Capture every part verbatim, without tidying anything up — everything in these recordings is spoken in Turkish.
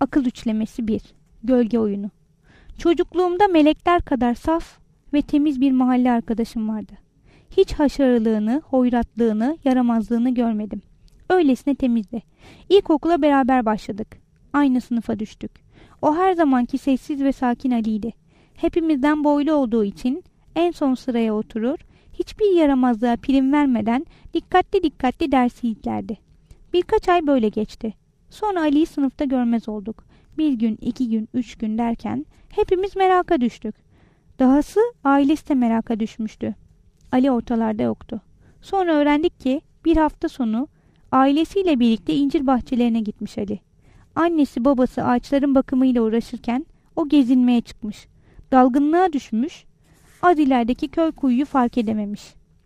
Akıl üçlemesi bir. Gölge oyunu. Çocukluğumda melekler kadar saf ve temiz bir mahalle arkadaşım vardı. Hiç haşarılığını, hoyratlığını, yaramazlığını görmedim. Öylesine temizdi. İlkokula beraber başladık. Aynı sınıfa düştük. O her zamanki sessiz ve sakin Ali'ydi. Hepimizden boylu olduğu için en son sıraya oturur, hiçbir yaramazlığa prim vermeden dikkatli dikkatli dersi izlerdi. Birkaç ay böyle geçti. Sonra Ali'yi sınıfta görmez olduk. Bir gün, iki gün, üç gün derken hepimiz meraka düştük. Dahası ailesi de meraka düşmüştü. Ali ortalarda yoktu. Sonra öğrendik ki bir hafta sonu ailesiyle birlikte incir bahçelerine gitmiş Ali. Annesi babası ağaçların bakımıyla uğraşırken o gezinmeye çıkmış. Dalgınlığa düşmüş, az ilerideki köy kuyuyu fark edememiş.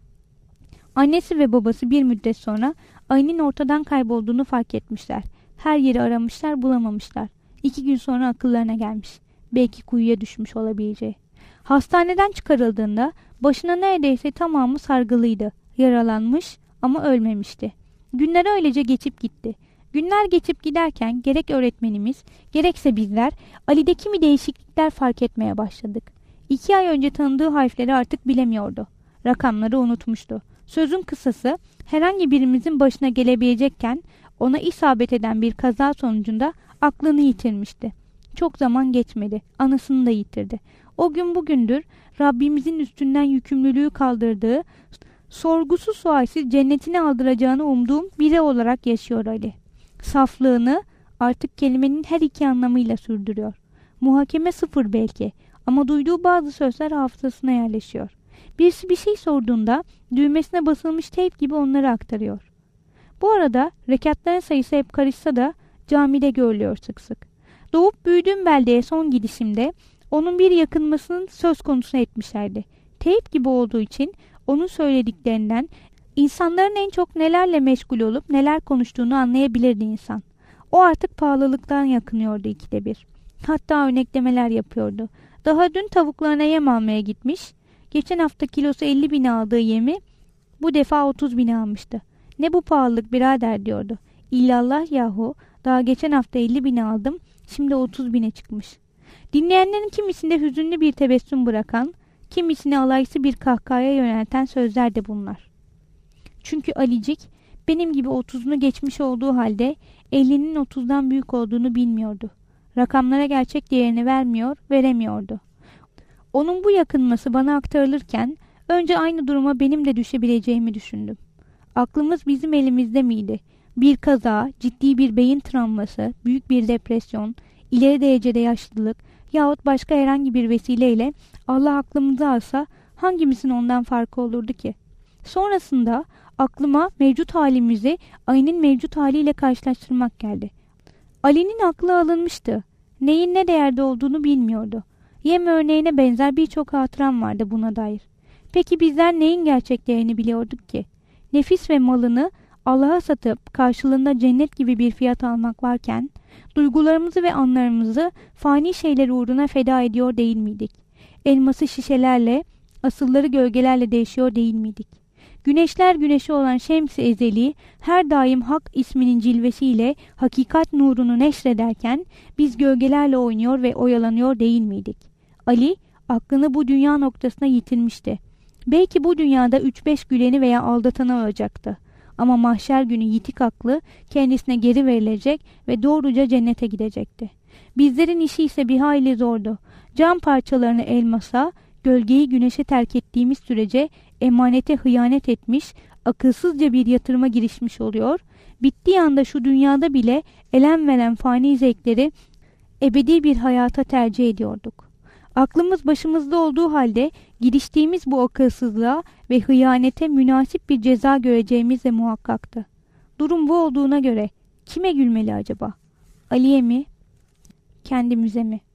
Annesi ve babası bir müddet sonra Ali'nin ortadan kaybolduğunu fark etmişler. Her yeri aramışlar, bulamamışlar. İki gün sonra akıllarına gelmiş. Belki kuyuya düşmüş olabileceği. Hastaneden çıkarıldığında başına neredeyse tamamı sargılıydı. Yaralanmış ama ölmemişti. Günler öylece geçip gitti. Günler geçip giderken gerek öğretmenimiz gerekse bizler Ali'de kimi değişiklikler fark etmeye başladık. İki ay önce tanıdığı harfleri artık bilemiyordu. Rakamları unutmuştu. Sözün kısası herhangi birimizin başına gelebilecekken ona isabet eden bir kaza sonucunda aklını yitirmişti. Çok zaman geçmedi. Anısını da yitirdi. O gün bugündür Rabbimizin üstünden yükümlülüğü kaldırdığı, sorgusuz sualsiz cennetine aldıracağını umduğum biri olarak yaşıyor Ali. Saflığını artık kelimenin her iki anlamıyla sürdürüyor. Muhakeme sıfır belki ama duyduğu bazı sözler hafızasına yerleşiyor. Birisi bir şey sorduğunda düğmesine basılmış teyp gibi onları aktarıyor. Bu arada rekatların sayısı hep karışsa da camide görülüyor sık sık. Doğup büyüdüğüm beldeye son gidişimde onun bir yakınmasının söz konusu etmişlerdi. Teyp gibi olduğu için onun söylediklerinden insanların en çok nelerle meşgul olup neler konuştuğunu anlayabilirdi insan. O artık pahalılıktan yakınıyordu ikide bir. Hatta örneklemeler yapıyordu. Daha dün tavuklarına yem almaya gitmiş. Geçen hafta kilosu elli bin aldığı yemi bu defa otuz bin almıştı. Ne bu pahalılık birader diyordu. İllallah yahu, daha geçen hafta elli bin aldım, şimdi otuz bine çıkmış. Dinleyenlerin kimisinde hüzünlü bir tebessüm bırakan, kimisini alaysı bir kahkahaya yönelten sözler de bunlar. Çünkü Alicik benim gibi otuzunu geçmiş olduğu halde ellinin otuzdan büyük olduğunu bilmiyordu. Rakamlara gerçek değerini vermiyor, veremiyordu. Onun bu yakınması bana aktarılırken önce aynı duruma benim de düşebileceğimi düşündüm. Aklımız bizim elimizde miydi? Bir kaza, ciddi bir beyin travması, büyük bir depresyon, ileri derecede yaşlılık yahut başka herhangi bir vesileyle Allah aklımızı alsa hangimizin ondan farkı olurdu ki? Sonrasında aklıma mevcut halimizi Ali'nin mevcut haliyle karşılaştırmak geldi. Ali'nin aklı alınmıştı. Neyin ne değerde olduğunu bilmiyordu. Yem örneğine benzer birçok hatıram vardı buna dair. Peki bizler neyin gerçek değerini biliyorduk ki? Nefis ve malını Allah'a satıp karşılığında cennet gibi bir fiyat almak varken, duygularımızı ve anlarımızı fani şeyler uğruna feda ediyor değil miydik? Elması şişelerle, asılları gölgelerle değişiyor değil miydik? Güneşler güneşi olan Şems-i Ezeli her daim Hak isminin cilvesiyle hakikat nurunu neşrederken biz gölgelerle oynuyor ve oyalanıyor değil miydik? Ali aklını bu dünya noktasına yitirmişti. Belki bu dünyada üç beş güleni veya aldatanı olacaktı. Ama mahşer günü yitik aklı kendisine geri verilecek ve doğruca cennete gidecekti. Bizlerin işi ise bir hayli zordu. Cam parçalarını elmasa, gölgeyi güneşe terk ettiğimiz sürece emanete hıyanet etmiş, akılsızca bir yatırıma girişmiş oluyor, bittiği anda şu dünyada bile elem veren fani zevkleri ebedi bir hayata tercih ediyorduk. Aklımız başımızda olduğu halde giriştiğimiz bu akılsızlığa ve hıyanete münasip bir ceza göreceğimiz de muhakkaktı. Durum bu olduğuna göre kime gülmeli acaba? Ali'ye mi? Kendimize mi?